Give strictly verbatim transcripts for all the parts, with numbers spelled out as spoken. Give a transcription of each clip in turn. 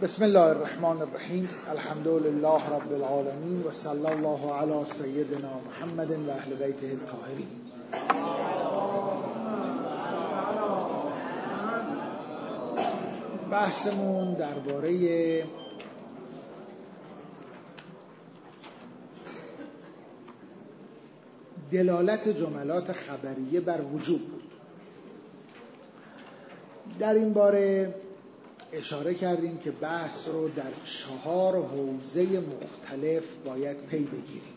بسم الله الرحمن الرحیم. الحمد لله رب العالمین و صلی الله علی سیدنا محمد و اهل بیته الطاهرین. بحثمون درباره دلالت جملات خبریه بر وجوب بود. در این باره اشاره کردیم که بحث رو در چهار حوزه مختلف باید پی بگیریم.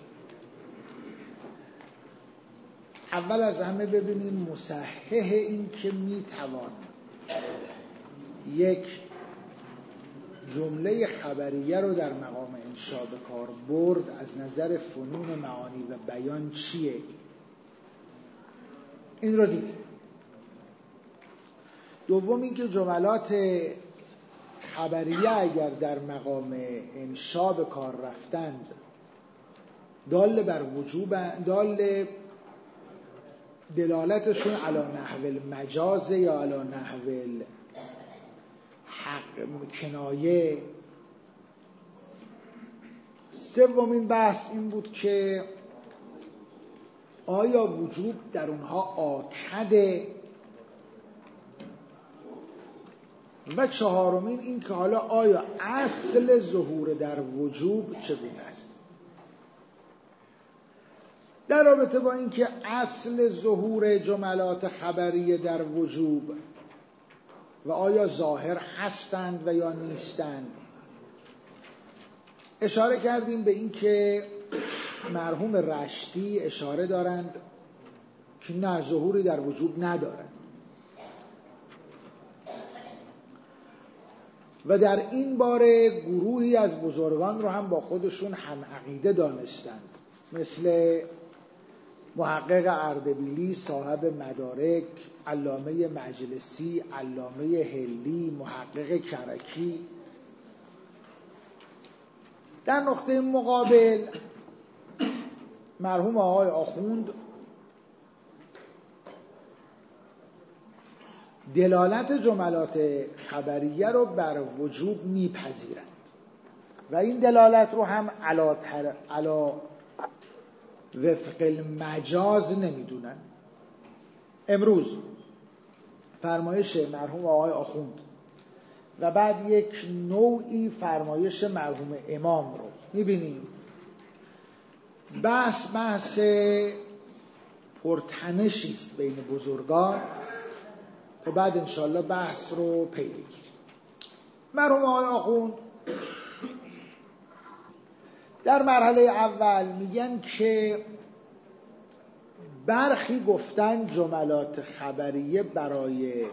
اول از همه ببینیم مصحح این که میتوان یک جمله خبریه رو در مقام انشا به کار برد از نظر فنون معانی و بیان چیه؟ این رو دیدیم. دوم این که جملات خبریه اگر در مقام انشا به کار رفتند دال بر وجوب، دال دلالتشون علی نحو المجاز یا علی نحو حق کنایه. سومین بحث این بود که آیا وجوب در اونها آکده، و چهارمین این که حالا آیا اصل ظهور در وجوب چگونه است. در رابطه با این که اصل ظهور جملات خبریه در وجوب و آیا ظاهر هستند و یا نیستند اشاره کردیم به این که مرحوم رشتی اشاره دارند که نه، ظهوری در وجوب ندارند و در این باره گروهی از بزرگان رو هم با خودشون هم عقیده دانستند، مثل محقق اردبیلی صاحب مدارک، علامه مجلسی، علامه هلی، محقق کرکی. در نقطه مقابل مرحوم آقای آخوند دلالت جملات خبریه رو بر وجوب میپذیرند و این دلالت رو هم علا, تر... علا وفق المجاز نمیدونن. امروز فرمایش مرحوم آقای آخوند و بعد یک نوعی فرمایش مرحوم امام رو میبینیم. بحث بحث پرتنشی است بین بزرگان و بعد انشاءالله بحث رو پی بگیریم. مرحوم آقای آخوند در مرحله اول میگن که برخی گفتن جملات خبریه برای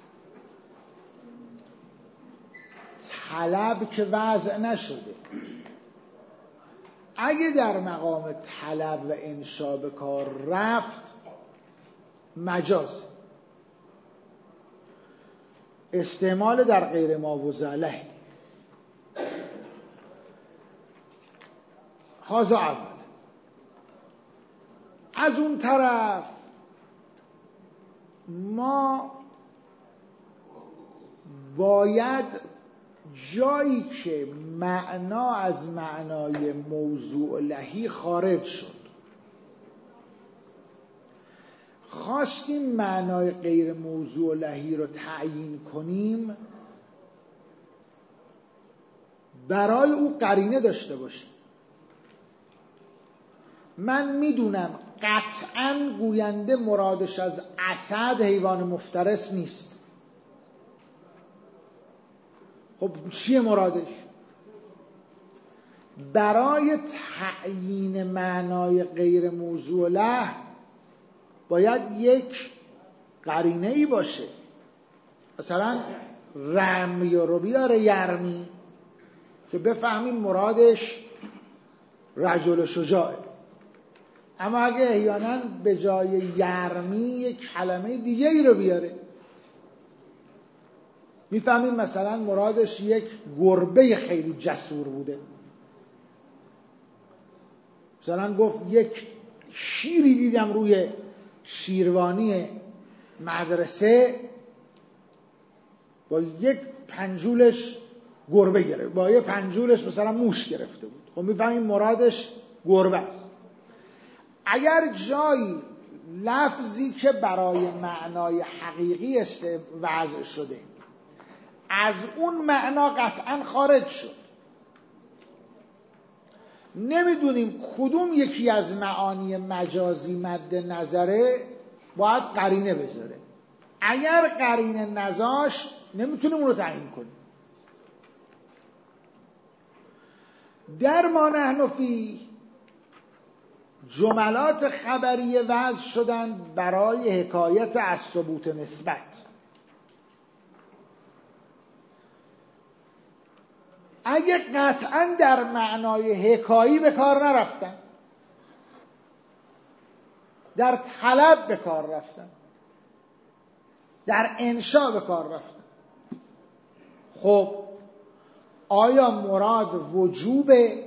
طلب که وضع نشده، اگه در مقام طلب و انشا به کار رفت مجاز، استعمال در غیر ماوزله. هذا اول. از اون طرف ما باید جایی که معنا از معنای موضوع لهی خارج شد خواستیم معنای غیر موضوع لهی رو تعیین کنیم، برای او قرینه داشته باشیم. من میدونم قطعاً گوینده مرادش از اسد حیوان مفترس نیست. خب چیه مرادش؟ برای تعیین معنای غیر موضوع له باید یک قرینه ای باشه. مثلا رمی رو بیاره یرمی که بفهمیم مرادش رجل شجاعه. اما اگه احیانا به جای یرمی یک کلمه دیگه ای رو بیاره میفهمیم مثلا مرادش یک گربه خیلی جسور بوده. مثلا گفت یک شیری دیدم روی شیروانی مدرسه با یک پنجولش گربه گرفت، با یه پنجولش مثلا موش گرفته بود، خب میفهمیم مرادش گربه است. اگر جایی لفظی که برای معنای حقیقی است وضع شده از اون معنا قطعا خارج شد، نمیدونیم کدوم یکی از معانی مجازی مد نظره، باید قرینه بذاره. اگر قرینه نذاشت نمیتونیم اون رو تعیین کنیم. در ما نحن فی جملات خبریه وضع شدن برای حکایت از ثبوت نسبت. اگه قطعا در معنای حکایی به کار نرفتن، در طلب به کار رفتن، در انشا به کار رفتن، خب آیا مراد وجوبه،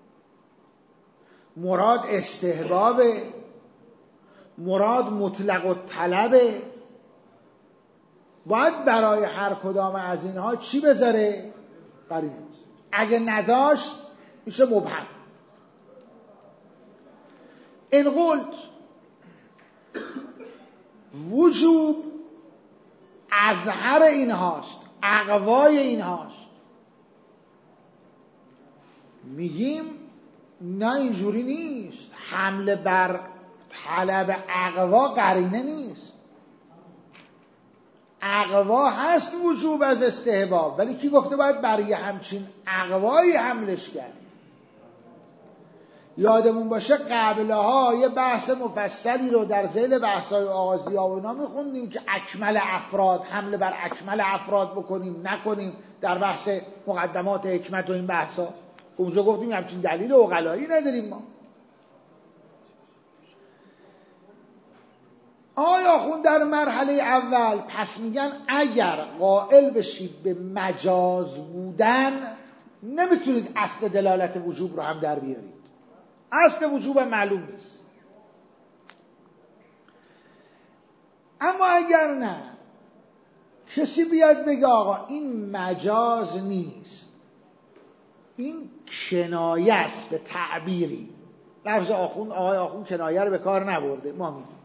مراد استحبابه، مراد مطلق الطلبه؟ باید برای هر کدام از اینها چی بذاره؟ قرینه. اگه نذاشت میشه مبهم. این قلت وجوب اظهر این هاست، اقوای این هاست، میگیم نه اینجوری نیست، حمله بر طلب اقوا قرینه نیست. اقوا هست وجوب از استحباب، ولی کی گفته باید برای همچین اقوایی حملش کرد؟ یادمون باشه قبلها یه بحث مفصلی رو در ذیل بحث‌های آغازی ها و اینا میخوندیم که اکمل افراد، حمله بر اکمل افراد بکنیم نکنیم، در بحث مقدمات حکمت و این بحثا. اونجا گفتیم همچین دلیل عقلایی نداریم ما. آیا خون در مرحله اول پس میگن اگر قائل بشید به مجاز بودن نمیتونید اصل دلالت وجوب رو هم در بیارید. اصل وجوب معلوم نیست. اما اگر نه، کسی بیاد بگه آقا این مجاز نیست، این کنایه است به تعبیری. لفظ آخوند، آقای آخوند کنایه رو به کار نبرده، ما میگیم.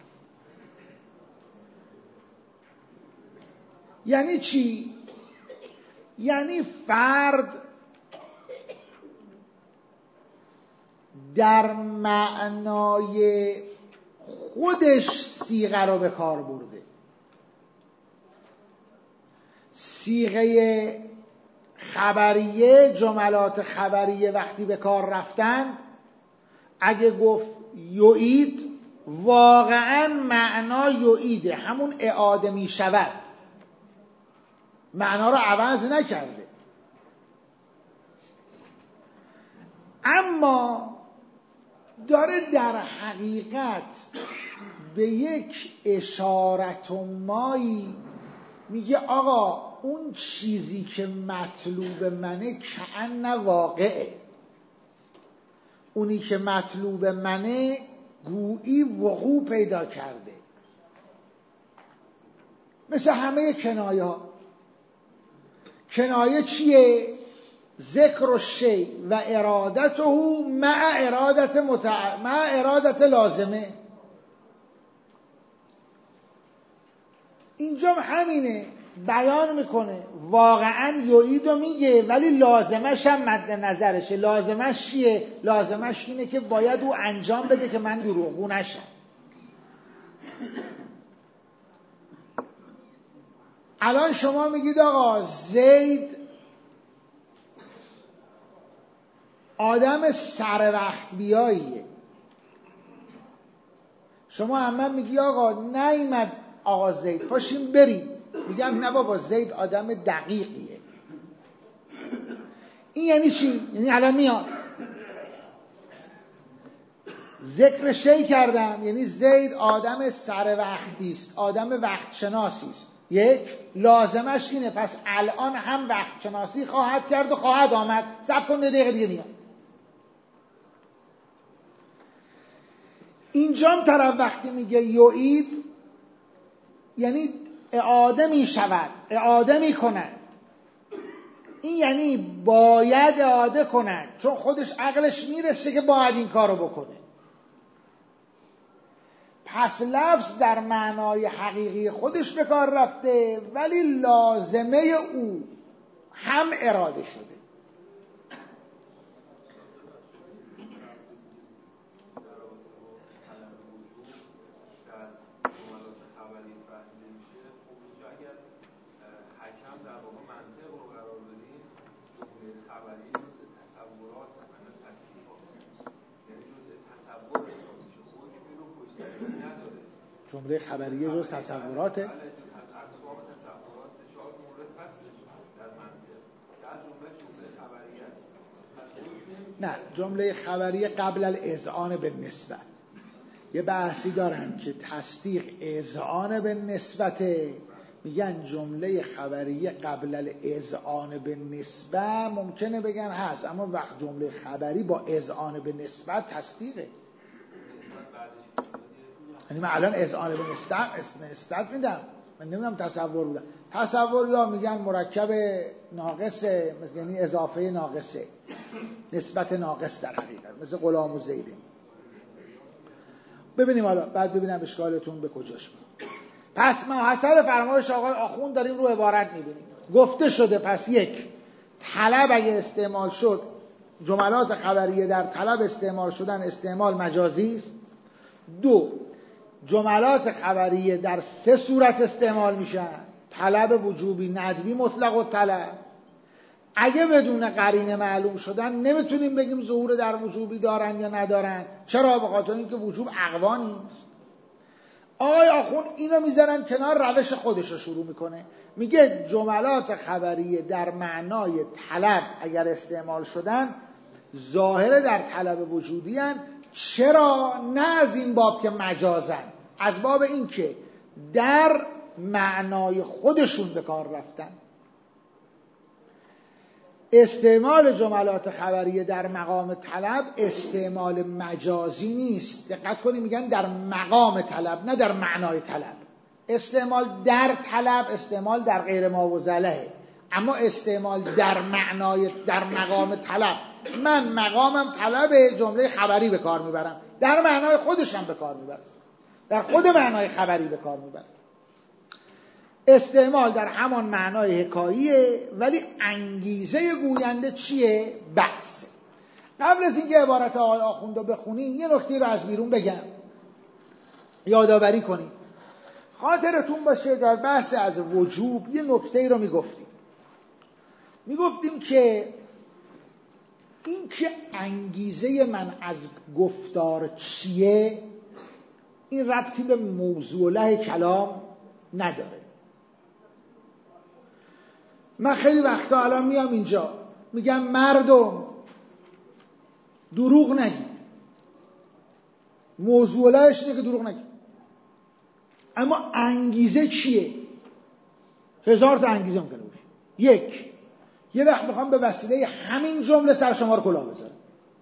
یعنی چی؟ یعنی فرد در معنای خودش صیغه رو به کار برده. صیغه خبریه، جملات خبریه وقتی به کار رفتند، اگه گفت یعید، واقعا معنا یعیده، همون اعاده می شود، معنا رو عوض نکرده. اما داره در حقیقت به یک اشارت و مایی میگه آقا اون چیزی که مطلوب منه کأن واقعه، اونی که مطلوب منه گویی وقوع پیدا کرده. مثل همه کنایه ها. کنایه چیه؟ ذکر الشیء و ارادته مع ارادت متع... مع ارادت لازمه. اینجا همینه، بیان میکنه واقعا یعیدو میگه ولی لازمش هم مد نظرشه. لازمش چیه؟ لازمش اینه که باید او انجام بده که من دروغگو نشم. الان شما میگید آقا زید آدم سر وقت بیاییه، شما هم میگی آقا نیامد آقا زید پاشیم بریم، میگم نه بابا زید آدم دقیقیه. این یعنی چی؟ یعنی الان میاد ذکر شی کردم، یعنی زید آدم سر وقتی است، آدم وقت شناسی است. یک لازمش اینه، پس الان هم وقت شناسی خواهد کرد و خواهد آمد. صبر کن دقیقه دیگه میاد. اینجام طرف وقتی میگه یعید یعنی اعاده می شود، اعاده می کند. این یعنی باید اعاده کنن، چون خودش عقلش میرسه که باید این کارو بکنه. پس لفظ در معنای حقیقی خودش به کار رفته، ولی لازمه او هم اراده شده. جمله خبریه جز تصوراته؟ نه، جمله خبریه قبل الاذعان به نسبت. یه بحثی دارن که تصدیق اذعان به نسبته، میگن جمله خبریه قبل الاذعان به نسبت ممکنه بگن هست، اما وقت جمله خبری با اذعان به نسبت تصدیقه. یعنی من الان اذعان به نسبت میدم، من نمیدونم تصور بودم. تصور یا میگن مرکب ناقصه، یعنی اضافه ناقصه، نسبت ناقص در حقیقت، مثل غلام و زیده. ببینیم حالا بعد ببینم اشکالتون به کجاش بود. پس ما حسب فرمایش آقای آخوند داریم رو عبارت میبینیم. گفته شده پس یک، طلب اگه استعمال شد، جملات خبریه در طلب استعمال شدن استعمال مجازی است. دو، جملات خبریه در سه صورت استعمال میشن: طلب وجوبی، ندبی، مطلق و طلب. اگه بدون قرینه معلوم شدن نمیتونیم بگیم ظهور در وجوبی دارن یا ندارن. چرا؟ به خاطر اینکه وجوب اقوا نیست. آقای آخوند اینو میذارن کنار، روش خودش رو شروع میکنه، میگه جملات خبریه در معنای طلب اگر استعمال شدن ظاهره در طلب وجودی هن. چرا؟ نه از این باب که مجازن، از باب این که در معنای خودشون به کار رفتن. استعمال جملات خبریه در مقام طلب استعمال مجازی نیست. دقت کنید، میگن در مقام طلب نه در معنای طلب. استعمال در طلب استعمال در غیر ماوزله، اما استعمال در معنای در مقام طلب، من مقامم طلب جمله خبری به کار میبرم، در معنای خودشم به کار میبرم، در خود معنای خبری به کار میبرم. استعمال در همان معنای حکاییه، ولی انگیزه گوینده چیه؟ بحث. قبل از اینکه عبارت آقای آخوند رو بخونیم یه نکته رو از بیرون بگم، یادآوری کنیم. خاطرتون باشه در بحث از وجوب یه نکته رو میگفتیم میگفتیم که این که انگیزه من از گفتار چیه این ربطی به موضوع له کلام نداره. من خیلی وقتا الان میام اینجا میگم مردم دروغ نگید، موضوع لهش اینه که دروغ نگید، اما انگیزه چیه؟ هزار تا انگیزه ممکنه باشه. یک، یه وقت میخوام به وسیله همین جمله سر شما رو کلاه بذارم.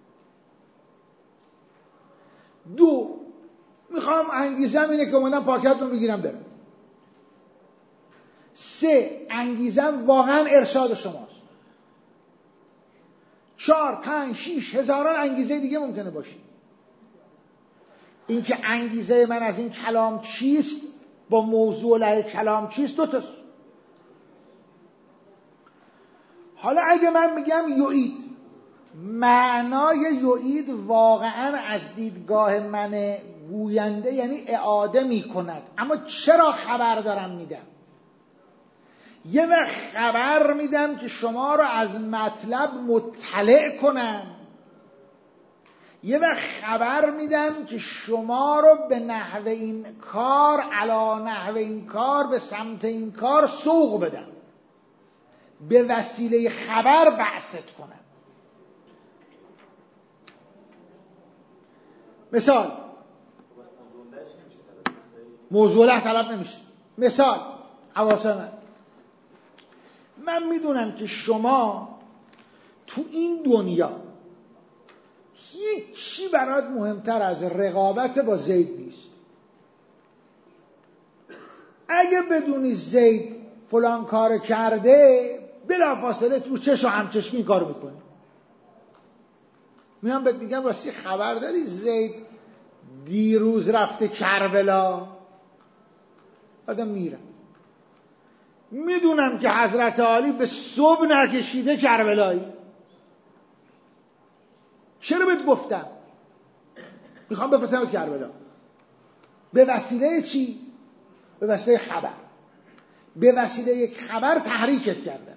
دو، میخوام انگیزم اینه که اومدم پاکتون بگیرم برم. سه، انگیزم واقعا ارشاد شماست. چهار، پنج، شیش، هزاران انگیزه دیگه ممکنه باشه. این که انگیزه من از این کلام چیست با موضوع له کلام چیست دو تاست. حالا اگه من میگم یعید، معنای یعید واقعا از دیدگاه من گوینده یعنی اعاده میکند، اما چرا خبر دارم میدم؟ یه وقت خبر میدم که شما رو از مطلب مطلع کنم، یه وقت خبر میدم که شما رو به نحو این کار علا نحو این کار به سمت این کار سوق بدم، به وسیله خبر بعثت کنم. مثال موضوع له طلب نمیشه. مثال حواسه من من میدونم که شما تو این دنیا هیچی برات مهمتر از رقابت با زید نیست. اگه بدونی زید فلان کار کرده بلافاصله تو چش و همچشمی این کارو میکنی. میام بهت میگم راستی خبر داری زید دیروز رفته کربلا؟ آدم میرم میدونم که حضرت علی به صبح نکشیده کربلایی. چرا بهت گفتم؟ میخوام بفرستمت کربلا. به وسیله چی؟ به وسیله خبر. به وسیله یک خبر تحریکت کردم،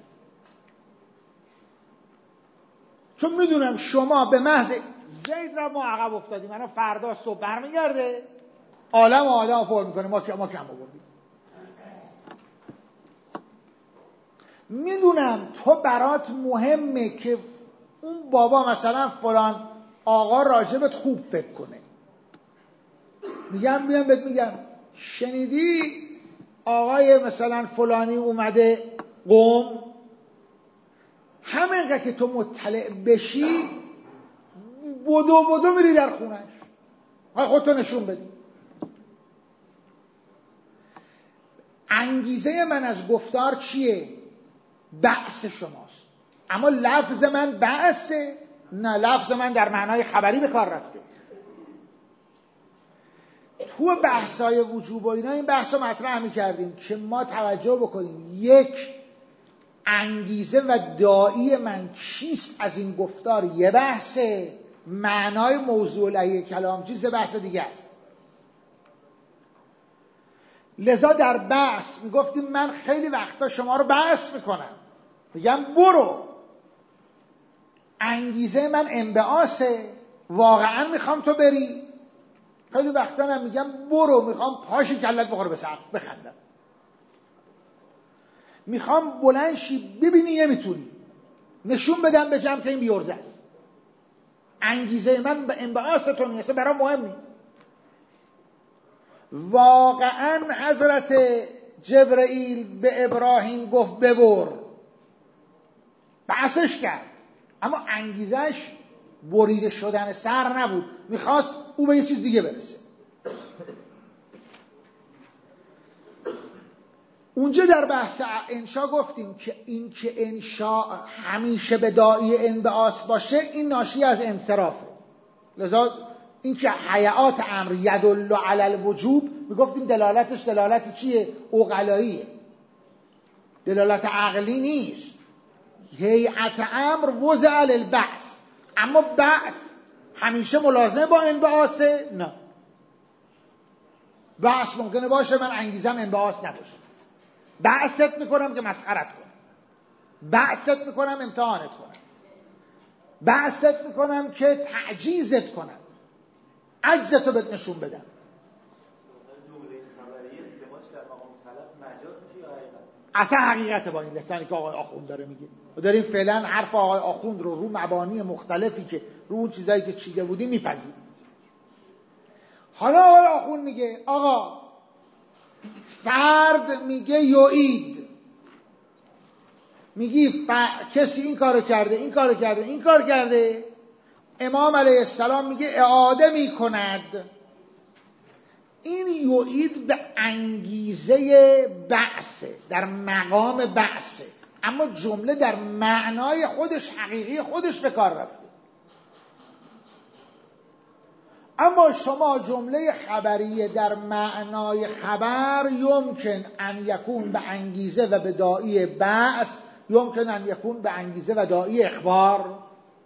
چون میدونم شما به محض زید را ما عقب افتادیم، منو فردا صبح برمیگرده عالم و آدم فور میکنه، ما ما کم آوردیم. میدونم تو برات مهمه که اون بابا مثلا فلان آقا راجبت خوب فکر کنه. میگم میگم بهت میگم شنیدی آقای مثلا فلانی اومده قم؟ همینقدر که تو مطلع بشی بدو بدو میری در خونش، خودتو نشون بدی. انگیزه من از گفتار چیه؟ بحث شماست. اما لفظ من بحثه؟ نه، لفظ من در معنای خبری به کار رفته. تو بحثای وجوب و اینا این بحثا مطرح می‌کردیم که ما توجه بکنیم یک، انگیزه و داعی من چیست از این گفتار یه بحثه، معنای موضوع لحیه کلام چیز بحث دیگه است. لذا در بحث میگفتیم من خیلی وقتا شما رو بحث میکنم، میگم برو، انگیزه من انبعاثه، واقعا میخوام تو بری. خیلی وقتا هم میگم برو، میخوام پاشی کلت بخوره به سقف بخندم، میخوام بلند شی ببینی یه میتونی، نشون بدم به جمع که این بیورزه است. انگیزه من به انبعاثتون نیست، برام مهم نیست. واقعا حضرت جبرئیل به ابراهیم گفت ببر، بحثش کرد، اما انگیزش بریده شدن سر نبود، میخواست او به یه چیز دیگه برسه. اونجا در بحث انشا گفتیم که این که انشا همیشه به داعی انبعاث باشه این ناشی از انصرافه. لذا این که حیات امر یدل علی الوجوب میگفتیم دلالتش دلالت چیه؟ عقلاییه، دلالت عقلی نیست. هیئت امر وضع للبعث، اما بعث همیشه ملازمه با انبعاثه؟ نه، بعث ممکنه باشه من انگیزم انبعاث نباشه، بعثت میکنم که مسخرت کنم، بعثت میکنم امتحانت کنم، بعثت میکنم که تعجیزت کنم، عجزتو بهت نشون بدم. اصلا حقیقت با این لسانی که آقای آخوند داره میگه، و داریم فعلا حرف آقای آخوند رو رو مبانی مختلفی که رو اون چیزایی که چیده بودیم میپذیریم. حالا آقای آخوند میگه آقا فرد میگه یعید، میگی ف... کسی این کارو کرده این کارو کرده این کار کرده، امام علیه السلام میگه اعاده میکند. این یعید به انگیزه بعثه، در مقام بعثه، اما جمله در معنای خودش حقیقی خودش به کار رفته. اما شما جمله خبریه در معنای خبر یمکن ان یکون به انگیزه و به داعی بعث، یمکن ان یکون به انگیزه و داعی اخبار.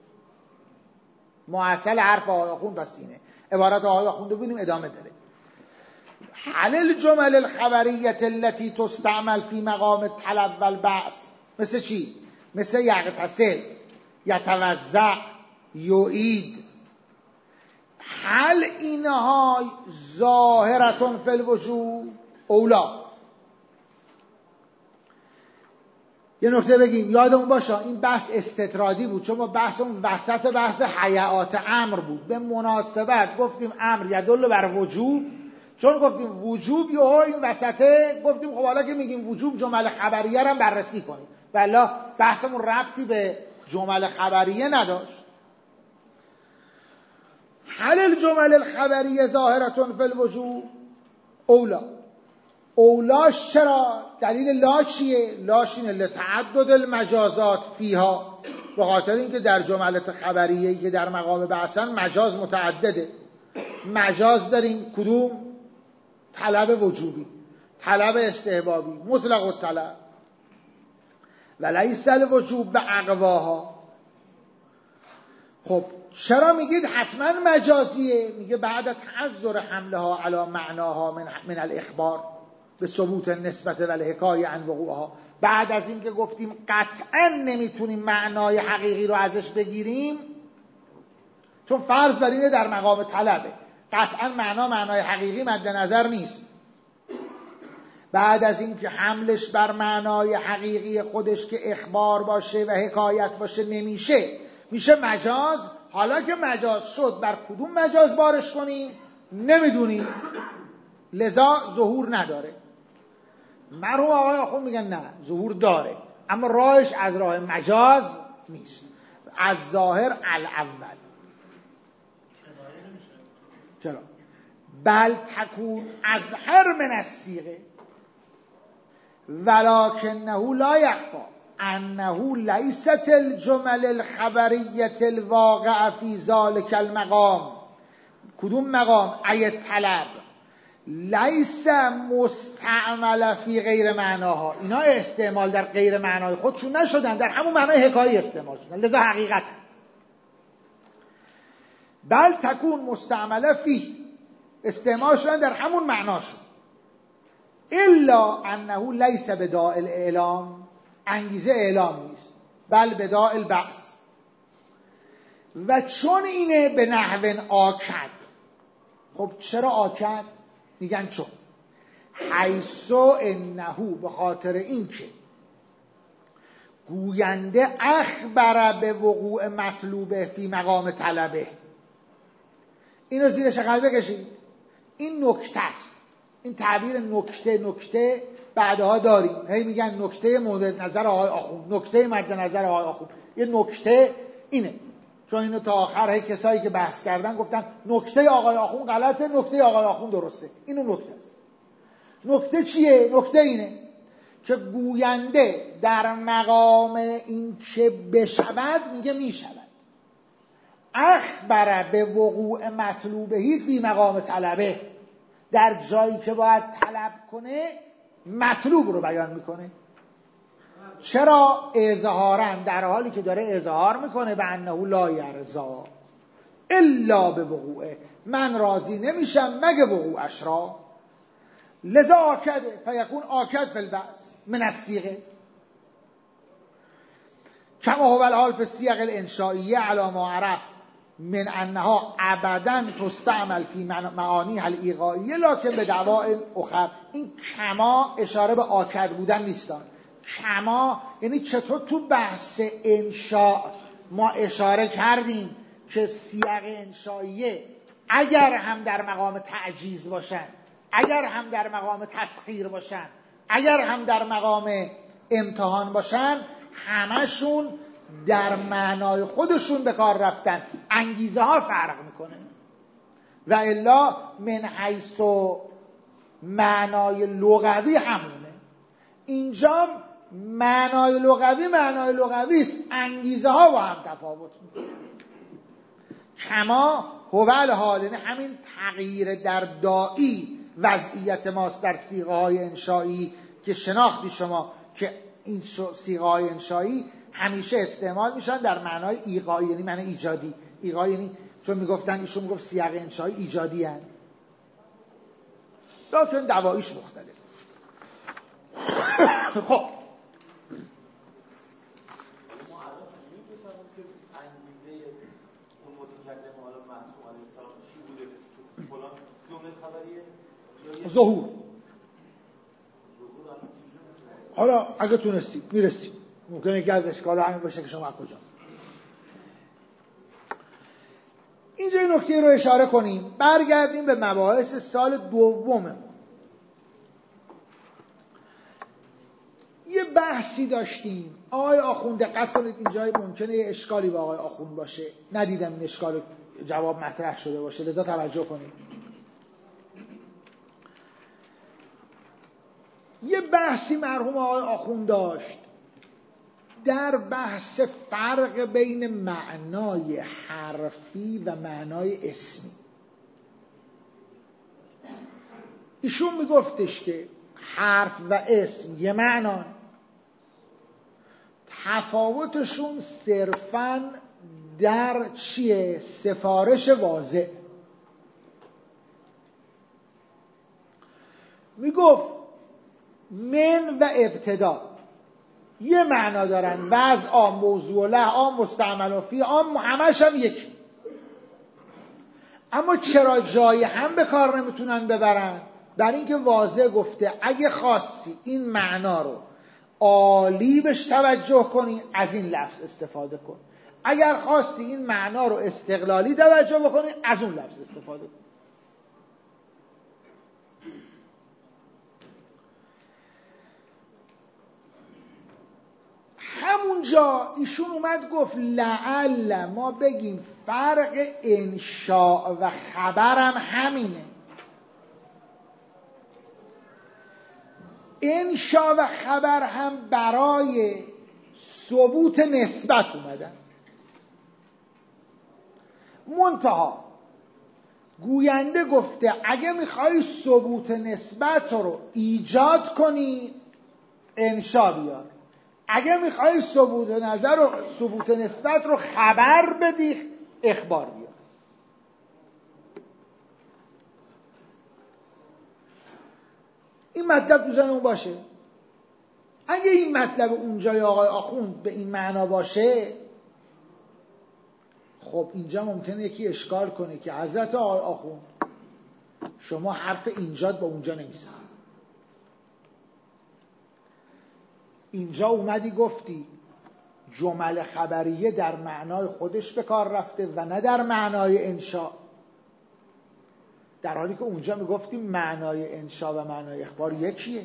معاصل حرف آقای آخوند پس اینه. عبارت آقای آخوند رو ببینیم ادامه داره. حل الجمل الخبریه التي تستعمل في مقام الطلب والبعث، مثل چی؟ مثل یغتسل، یتوضع، یعید. حل اینها ظاهرتون فی الوجوب اولا. یه نکته بگیم یادمون باشه این بحث استطرادی بود، چون ما بحث اون وسط بحث حیات امر بود. به مناسبت گفتیم امر یدل بر وجوب، چون گفتیم وجوب یه این وسطه، گفتیم خب حالا که میگیم وجوب جمل خبریه رو هم بررسی کنیم، والا بحثمون ربطی به جمل خبریه نداشت. حل الجمل الخبریه ظاهرتون فی الوجوب اولا. اولاش چرا؟ دلیل لا چیه؟ لاش اینه لتعدد المجازات فیها، به خاطر اینکه در جملات خبریه‌ای که در مقام بحثن مجاز متعدده. مجاز داریم کدوم؟ طلب وجوبی، طلب استحبابی، مطلق الطلب، ولیس الوجوب به اقواها. خب چرا میگید حتما مجازیه؟ میگه بعد تعذر حمله ها علی معناها من, من الاخبار به ثبوت نسبت و الحکایه عن وقوعها. بعد از این که گفتیم قطعا نمیتونیم معنای حقیقی رو ازش بگیریم، چون فرض بر اینه در مقام طلبه، قطعا معنا معنای حقیقی مد نظر نیست. بعد از این که حملش بر معنای حقیقی خودش که اخبار باشه و حکایت باشه نمیشه، میشه مجاز. حالا که مجاز شد بر کدوم مجاز بارش کنیم نمیدونیم، لذا ظهور نداره. مرحوم آقای آخوند میگن نه، ظهور داره، اما راهش از راه مجاز نیست، از ظاهر الاول. چرا؟ بل تکون از هر من الصیغه ولکنه لا یخفی انه لیست الجمل الخبریه الواقع فی ذلک المقام. کدوم مقام؟ ای طلب. لیس مستعمل فی غیر معناها، اینا استعمال در غیر معنای خودشون نشدن، در همون معنای حکایی استعمال شدن، لذا حقیقت. بل تکون مستعمله فی، استعمال شدن در همون معناشون. الا انه لیس بداء الاعلام، انگیزه اعلام نیست، بل بداء البعث. و چون اینه به نحو آکد. خب چرا آکد؟ میگن چون حیث انه، به خاطر اینکه گوینده اخبر به وقوع مطلوبه فی مقام طلبه. اینو زیر شغل بکشید، این نکته است. این تعبیر نکته نکته بعدها داریم، هی میگن نکته مورد نظر آقای آخوند، نکته مد نظر آقای آخوند. یه نکته اینه، چون اینو تا آخر هی کسایی که بحث کردن گفتن نکته آقای آخوند غلطه، نکته آقای آخوند درسته. اینو نکته است. نکته چیه؟ نکته اینه که گوینده در مقام این که بشود میگه میشود، اخبر به وقوع مطلوبهی فی مقام طلبه، در جایی که باید طلب کنه مطلوب رو بیان میکنه. چرا؟ اظهارا، در حالی که داره اظهار میکنه به انه لا یرضا الا به وقوعه، من راضی نمیشم مگه وقوعش را. لذا آکده فیکون آکد فی البعث من الصیغه کما هو الحال فی الصیغ الانشائیه علی ما عرف من انها ابدا تستعمل فی معانی الایغائیه لکن به دواء اخر. این کما اشاره به آکد بودن نیستان. کما یعنی چطور تو بحث انشاء ما اشاره کردیم که صیغ انشائیه اگر هم در مقام تعجیز باشن، اگر هم در مقام تسخیر باشن، اگر هم در مقام امتحان باشن، همشون در معنای خودشون به کار رفتن، انگیزه ها فرق میکنه. و الا من حیث معنای لغوی همونه. اینجا معنای لغوی معنای لغوی است، انگیزه ها با هم تفاوت میکنه. کما هو الحال، یعنی همین تغییر در دائی وضعیت ماست در صیغه های انشایی که شناختی شما که این صیغه های انشایی همیشه استعمال میشن در معنای ایغایی، یعنی معنی ایجادی. ایغایی یعنی چون میگفتن ایشون میگفت صیغ انشایی ایجادی هن، لیکن دواییش مختلف. خب ظهور. حالا اگه تونستیم میرسیم، ممکنه که از اشکال همین باشه که شما کجا. اینجا این نکته رو اشاره کنیم، برگردیم به مباحث سال دوممون. یه بحثی داشتیم آقای آخوند، دقت کنید اینجا ممکنه یه اشکالی به آقای آخوند باشه، ندیدم این اشکال جواب مطرح شده باشه، لذا توجه کنید. یه بحثی مرحوم آقای آخوند داشت در بحث فرق بین معنای حرفی و معنای اسمی. ایشون میگفتش که حرف و اسم یه معنان، تفاوتشون صرفاً در چیه؟ سفارش واضح. میگفت من و ابتدا یه معنا دارن، وضع عام، موضوع له عام، مستعمل و فی عام، همش هم یکی. اما چرا جای هم به کار نمیتونن ببرن؟ در اینکه واضح گفته اگه خواستی این معنا رو عالی بهش توجه کنی از این لفظ استفاده کن، اگر خواستی این معنا رو استقلالی توجه بکنی از اون لفظ استفاده کن. همونجا ایشون اومد گفت لعل ما بگیم فرق انشاء و خبرم همینه. انشاء و خبر هم برای ثبوت نسبت اومدن، منتها گوینده گفته اگه میخوای ثبوت نسبت رو ایجاد کنی انشاء بیار، اگه میخوای ثبوت نظر رو ثبوت نسبت رو خبر بدی اخبار بیار. این مطلب تو ذهن اون باشه. اگه این مطلب اونجای آقای آخوند به این معنا باشه، خب اینجا ممکنه یکی اشکال کنه که حضرت آقای آخوند شما حرف اینجاد با اونجا نمیسازی. اینجا اومدی گفتی جمل خبریه در معنای خودش به کار رفته و نه در معنای انشاء، در حالی که اونجا میگفتیم معنای انشاء و معنای اخبار یکیه.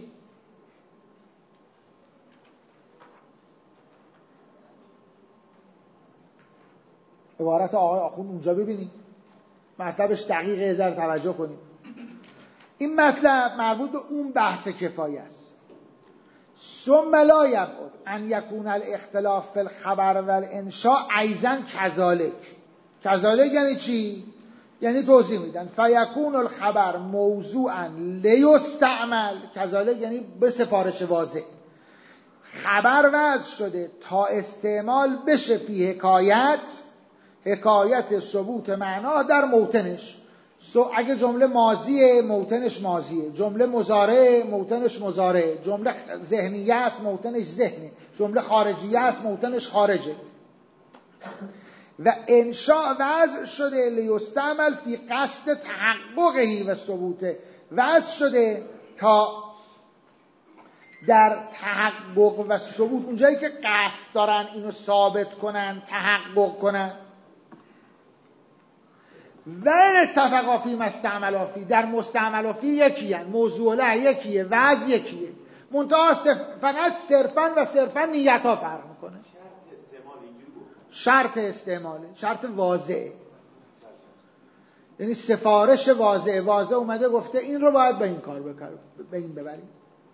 عبارت آقای آخوند اونجا ببینید، مطلبش دقیقه یه ذره توجه کنید. این مطلب مربوط به اون بحث کفایه است. ثم لا یبعد ان یکون الاختلاف فی الخبر و الانشاء ایضا کذالک. کذالک یعنی چی؟ یعنی توضیح میدن فیکون الخبر موضوعا لیستعمل، کذالک یعنی به سفارش واضح، خبر وضع شده تا استعمال بشه فی حکایت، حکایت ثبوت معنا در موطنش. اگه جمله ماضیه موطنش ماضیه، جمله مضارعه موطنش مضارعه، جمله ذهنیه است موطنش ذهنه، جمله خارجیه است موطنش خارجه. و انشاء وضع شده لیستعمل فی قصد تحققهی و ثبوته، وضع شده تا در تحقق و ثبوت، اونجایی که قصد دارن اینو ثابت کنن، تحقق کنن. و اتفقا فی مستعمل فی، در مستعمل فی یکی هن، موضوع له یکیه، وضع یکیه، منتها فقط صرفا و صرفا نیت ها فرق میکنه. شرط استعماله، شرط واضحه، یعنی سفارش واضحه. واضح اومده گفته این رو باید به این کار بکن، به این ببریم.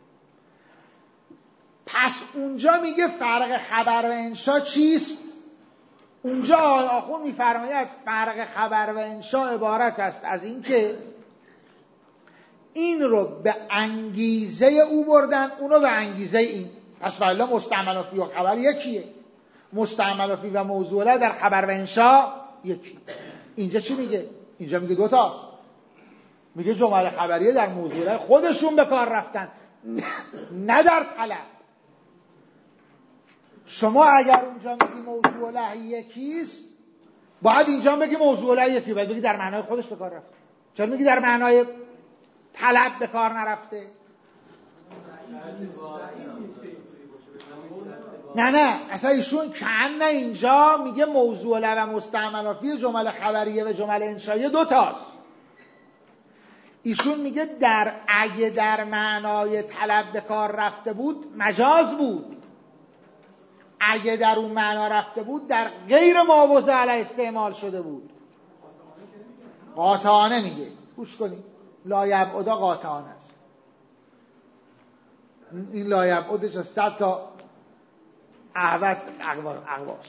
پس اونجا میگه فرق خبر و انشاء چیست؟ اونجا آقای آخوند میفرماید فرق خبر و انشاء عبارت است از این که این رو به انگیزه او بردن، اونو به انگیزه این. پس والله مستعمل فی و خبر یکیه، مستعمل فی و موضوع له در خبر و انشاء یکی. اینجا چی میگه؟ اینجا میگه دوتا، میگه جمله خبریه در موضوع له خودشون به کار رفتن، نه در طلب. شما اگر اونجا میگی موضوع له یکیست، باید اینجا بگی موضوع له یکی، باید بگی در معنای خودش به کار رفته. چرا میگی در معنای طلب به کار نرفته؟ نه نه اصلا ایشون کأن اینجا میگه موضوع له و مستعمل فی جمله خبریه و جمله انشائیه دو تاست. ایشون میگه در اگه در معنای طلب به کار رفته بود مجاز بود، اگه در اون معنا رفته بود در غیر ما وضع علیه استعمال شده بود. قاطعانه میگه، گوش کنید، لا یبعد قاطعانه است. این لایبعدش از صد تا احوت اقواس.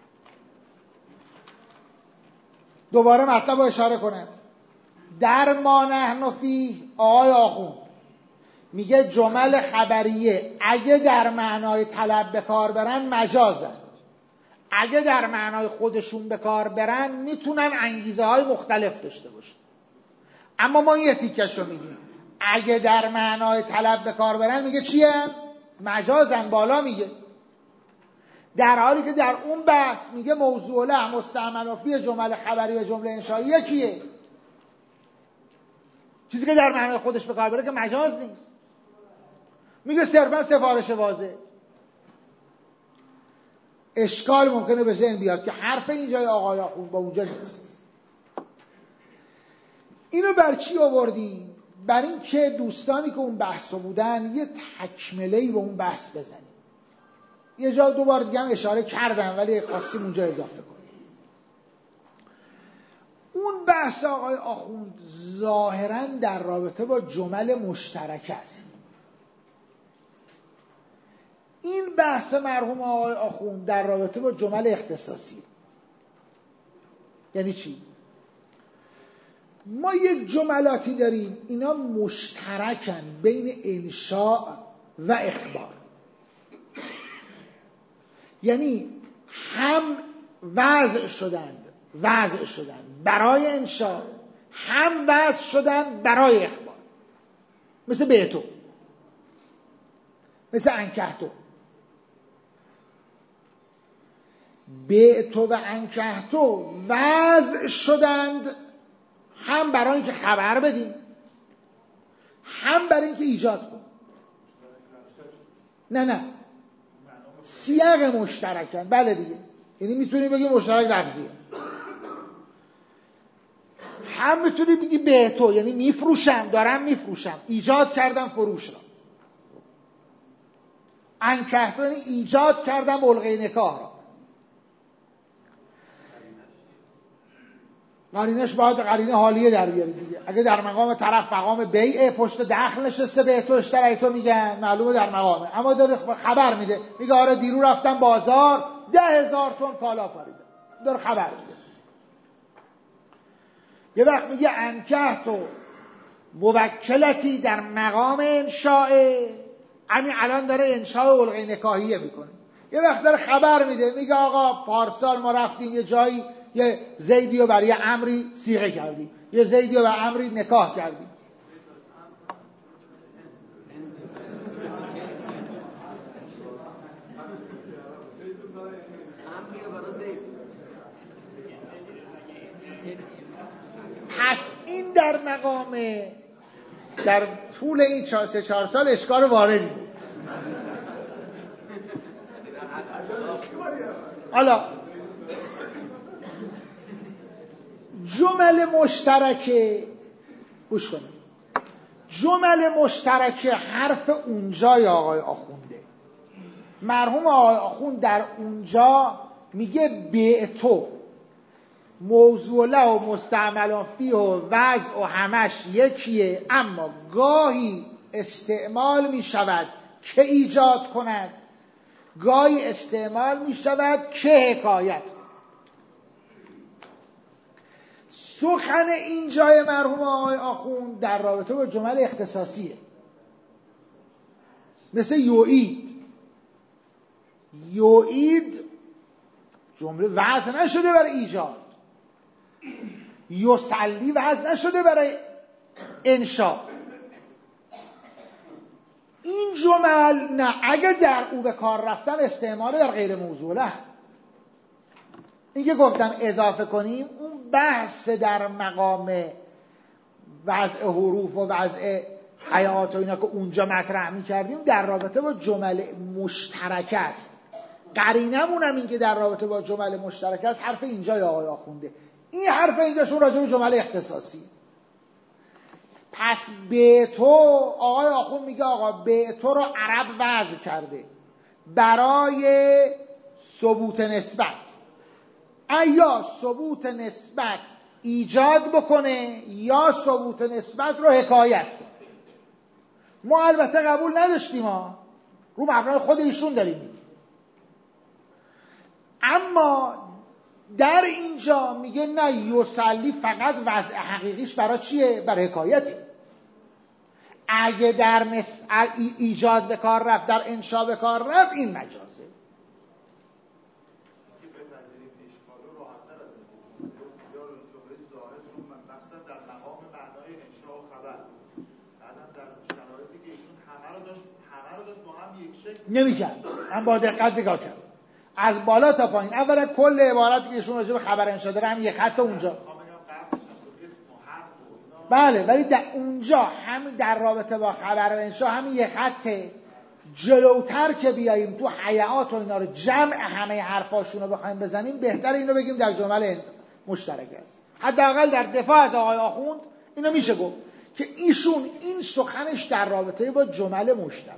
دوباره مطلب رو اشاره کنم. در ما نحن فیه آقای آخوند میگه جمل خبریه اگه در معنای طلب به کار برن مجازن، اگه در معنای خودشون به کار برن میتونن انگیزه های مختلف داشته باشن. اما ما یه تیکشو میگیم اگه در معنای طلب به کار برن میگه چیه؟ مجازن. بالا میگه، در حالی که در اون بحث میگه موضوع له مستعمل فی جمل خبری و جمله انشایی یکیه. چیزی که در معنای خودش به کار بره که مجاز نیست، میگه صرفا سفارش واضح. اشکال ممکنه به ذهن بیاد که حرف اینجای آقای آخوند با اونجا نیست. اینو بر چی آوردیم؟ بر این که دوستانی که اون بحثو بودن یه تکمله‌ای به اون بحث بزنیم. یه جا دوبار دیگه هم اشاره کردم ولی خواستیم اونجا اضافه کنیم. اون بحث آقای آخوند ظاهراً در رابطه با جمل مشترک است. این بحث مرحوم آقای آخوند در رابطه با جمل اختصاصی. یعنی چی؟ ما یک جملاتی داریم اینا مشترکن بین انشاء و اخبار، یعنی هم وضع شدند وضع شدند برای انشاء، هم وضع شدند برای اخبار. مثل بیتو، مثل انکهتو. بیتو و انکهتو وضع شدند هم برای اینکه خبر بدیم، هم برای اینکه ایجاد کنیم. نه نه سیاق مشترکن. بله دیگه، یعنی میتونی بگی مشترک لفظیه، هم میتونی بگی به تو، یعنی میفروشم، دارم میفروشم، ایجاد کردم فروش را. انکهتو یعنی ایجاد کردم علقه نکاح را. قرینش باید قرینه حالیه در بیاری دیگه. اگه در مقام طرف مقام بیعه پشت دخل نشسته به تو اشترای تو میگن معلومه در مقامه، اما داره خبر میده، میگه آره دیرو رفتم بازار ده هزار تن کالا خریدم، داره خبر میده. یه وقت میگه انکهتو موکلتی در مقام انشاء، همین الان داره انشاء علقه نکاحیه میکنه. یه وقت داره خبر میده، میگه آقا پارسال ما رفتیم یه جایی یه زیدی رو برای امری صیغه کردیم، یه زیدی رو برای امری نکاح کردیم. پس این در مقام در طول این چهار سه چهار سال اشکال واردی بود. حالا جمل مشترکه، گوش کنید، جمل مشترکه حرف اونجای آقای آخونده. مرحوم آقای آخوند در اونجا میگه بیعتو موضوع له و مستعمل فیه و وضع و همش یکیه، اما گاهی استعمال میشود که ایجاد کند، گاهی استعمال میشود که حکایت. سخن این جای مرحوم آقای آخوند در رابطه با جمل اختصاصیه، مثل یوئید. یوئید جمله وضع نشده برای ایجاد، یصلی وضع نشده برای انشاء. این جمل نه، اگه در او به کار رفتن استعمال در غیر موضوع له. این که گفتم اضافه کنیم اون بحث در مقام وضع حروف و وضع حیات و اینا که اونجا مطرح می کردیم در رابطه با جمل مشترک است. قرینمون هم این که در رابطه با جمل مشترک است حرف اینجا یا آقای آخونده. این حرف اینجاشون راجع به جمل اختصاصی. پس به تو آقای آخوند میگه آقا به تو رو عرب وضع کرده برای ثبوت نسبت، یا ثبوت نسبت ایجاد بکنه یا ثبوت نسبت رو حکایت کنه. ما البته قبول نداشتیم ها، رو مبنای خود ایشون داریم میگیم. اما در اینجا میگه نه، یصلی فقط وضع حقیقیش برای چیه؟ برای حکایتی. اگه در مس... ایجاد به کار رفت، در انشا به کار رفت، این مجازه. نمی‌کرد. من با دقت نگاه کردم از بالا تا پایین. اولا کل عبارتی که ایشون راجع به خبر انشا داره هم یک خط اونجا. بله، ولی در اونجا همین در رابطه با خبر انشا همین یک خطه. جلوتر که بیاییم تو حیات و اینا رو جمع همه حرفاشون رو بخوایم بزنیم، بهتر اینو بگیم در جمل مشترک است. حداقل در دفاع از آقای آخوند اینو میشه گفت که ایشون این سخنش در رابطه با جمل مشترک.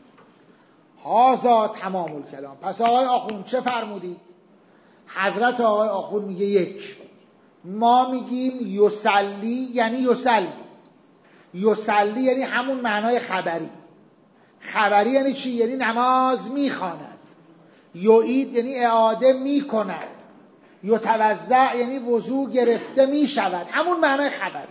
هازا تمام الکلام. پس آقای آخوند چه فرمودید؟ حضرت آقای آخوند میگه یک، ما میگیم یصلی یعنی یصلی. یصلی یعنی همون معنای خبری. خبری یعنی چی؟ یعنی نماز میخواند. یعید یعنی اعاده میکند. یتوضع یعنی وضو گرفته میشود، همون معنای خبری.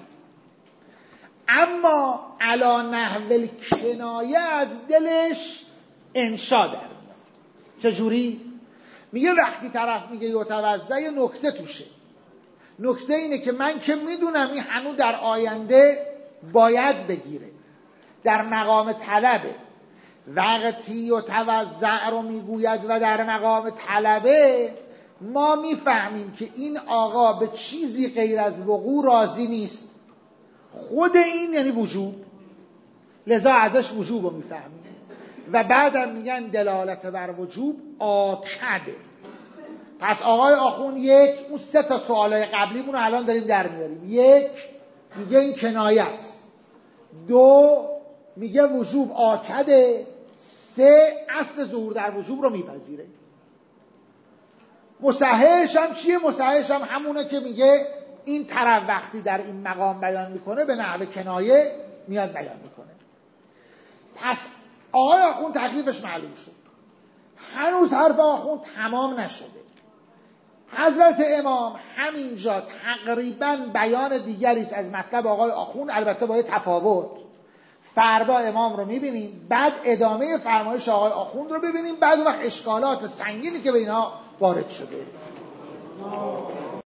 اما علا نحو الکنایه از دلش انشا در میاد. چجوری؟ میگه وقتی طرف میگه یتوضع یه نکته توشه. نکته اینه که من که میدونم این هنوز در آینده باید بگیره، در مقام طلبه. وقتی یتوضع رو میگوید و در مقام طلبه، ما میفهمیم که این آقا به چیزی غیر از وقوع راضی نیست. خود این یعنی وجوب، لذا ازش وجوب رو میفهمیم. و بعدم میگن دلالت بر وجوب آکده. پس آقای آخوند یک، اون سه تا سوالای قبلیمون رو الان داریم در میاریم. یک میگه این کنایه است، دو میگه وجوب آکده، سه اصل ظهور در وجوب رو میپذیره. مصححش هم چیه؟ مصححش هم همونه که میگه این طرف وقتی در این مقام بیان میکنه به نحو کنایه میاد بیان میکنه. پس آقای آخوند تکلیفش معلوم شد. هنوز حرف آخوند تمام نشده. حضرت امام همینجا تقریبا بیان دیگری است از مطلب آقای آخوند، البته با یه تفاوت. فردا امام رو میبینیم، بعد ادامه فرمایش آقای آخوند رو ببینیم، بعد وقت اشکالات سنگینی که به اینها وارد شده.